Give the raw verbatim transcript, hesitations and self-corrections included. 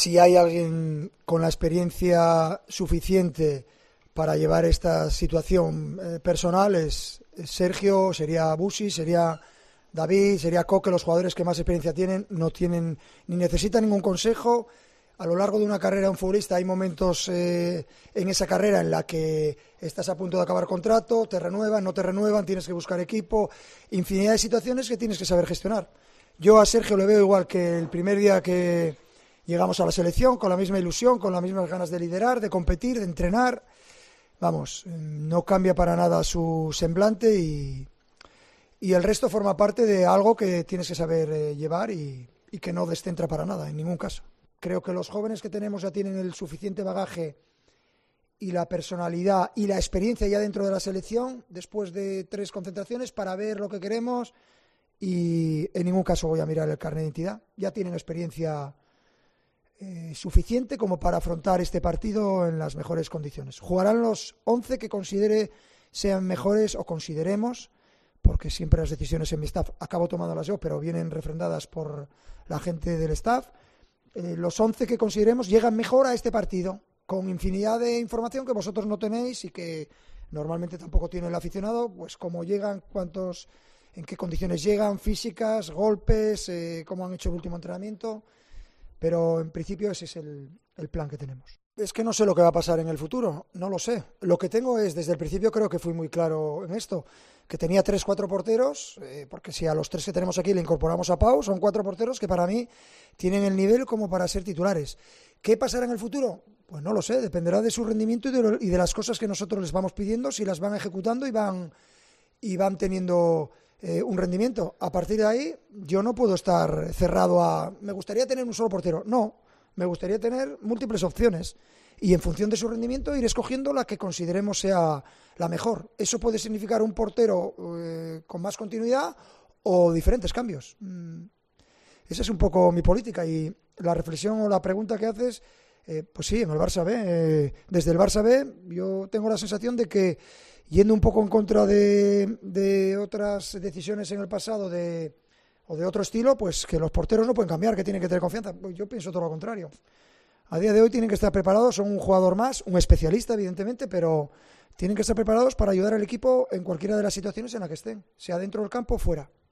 si hay alguien con la experiencia suficiente para llevar esta situación eh, personal es, es Sergio, sería Busi, sería David, sería Coque, los jugadores que más experiencia tienen, no tienen ni necesitan ningún consejo. A lo largo de una carrera un futbolista hay momentos eh, en esa carrera en la que estás a punto de acabar contrato, te renuevan, no te renuevan, tienes que buscar equipo, infinidad de situaciones que tienes que saber gestionar. Yo a Sergio le veo igual que el primer día que llegamos a la selección, con la misma ilusión, con las mismas ganas de liderar, de competir, de entrenar. Vamos, no cambia para nada su semblante y, y el resto forma parte de algo que tienes que saber eh, llevar y, y que no descentra para nada, en ningún caso. Creo que los jóvenes que tenemos ya tienen el suficiente bagaje y la personalidad y la experiencia ya dentro de la selección, después de tres concentraciones, para ver lo que queremos y en ningún caso voy a mirar el carnet de identidad. Ya tienen experiencia eh, suficiente como para afrontar este partido en las mejores condiciones. Jugarán los once que considere sean mejores o consideremos, porque siempre las decisiones en mi staff acabo tomándolas yo, pero vienen refrendadas por la gente del staff. Eh, los once que consideremos llegan mejor a este partido, con infinidad de información que vosotros no tenéis y que normalmente tampoco tiene el aficionado, pues cómo llegan, cuántos, en qué condiciones llegan, físicas, golpes, eh, cómo han hecho el último entrenamiento, pero en principio ese es el, el plan que tenemos. Es que no sé lo que va a pasar en el futuro, no lo sé. Lo que tengo es, desde el principio creo que fui muy claro en esto, que tenía tres, cuatro porteros, eh, porque si a los tres que tenemos aquí le incorporamos a Pau, son cuatro porteros que para mí tienen el nivel como para ser titulares. ¿Qué pasará en el futuro? Pues no lo sé, dependerá de su rendimiento y de, lo, y de las cosas que nosotros les vamos pidiendo, si las van ejecutando y van, y van teniendo eh, un rendimiento. A partir de ahí, yo no puedo estar cerrado a, me gustaría tener un solo portero, no. Me gustaría tener múltiples opciones y en función de su rendimiento ir escogiendo la que consideremos sea la mejor. Eso puede significar un portero eh, con más continuidad o diferentes cambios. Mm, esa es un poco mi política y la reflexión o la pregunta que haces, eh, pues sí, en el Barça B. Eh, desde el Barça B yo tengo la sensación de que yendo un poco en contra de, de otras decisiones en el pasado de... o de otro estilo, pues que los porteros no pueden cambiar, que tienen que tener confianza. Pues yo pienso todo lo contrario. A día de hoy tienen que estar preparados, son un jugador más, un especialista evidentemente, pero tienen que estar preparados para ayudar al equipo en cualquiera de las situaciones en las que estén, sea dentro del campo o fuera.